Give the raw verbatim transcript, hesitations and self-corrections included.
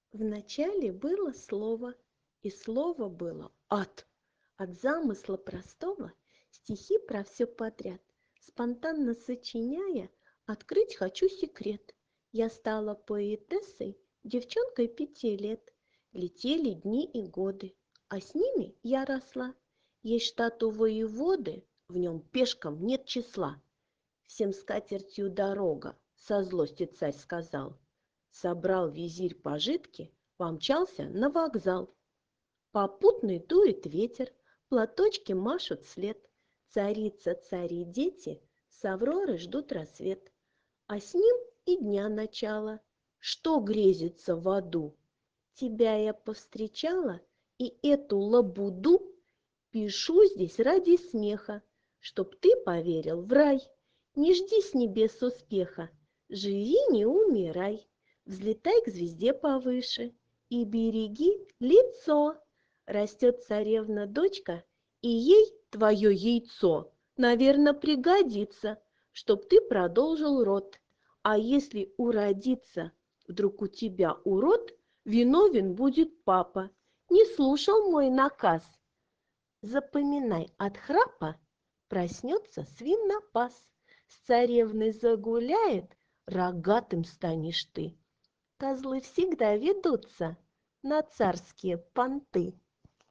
Вначале было слово, и слово было ад. От замысла простого стихи про все подряд, спонтанно сочиняя, открыть хочу секрет. Я стала поэтессой, девчонкой пяти лет. Летели дни и годы, а с ними я росла. Есть штат у воеводы, в нем пешкам нет числа. Всем скатертью дорога, со злости царь сказал. Собрал визирь пожитки, помчался на вокзал. Попутный дует ветер, платочки машут след. Царица, цари, дети с Авроры ждут рассвет. А с ним и дня начало. Что грезится в аду? Тебя я повстречала, и эту лабуду пишу здесь ради смеха, чтоб ты поверил в рай. Не жди с небес успеха, живи, не умирай. Взлетай к звезде повыше и береги лицо. Растет царевна-дочка, и ей твое яйцо, наверно, пригодится, чтоб ты продолжил род. А если уродится вдруг у тебя урод, виновен будет папа, не слушал мой наказ. Запоминай, от храпа проснется свинопас. С царевной загуляет, рогатым станешь ты. Козлы всегда ведутся на царские понты.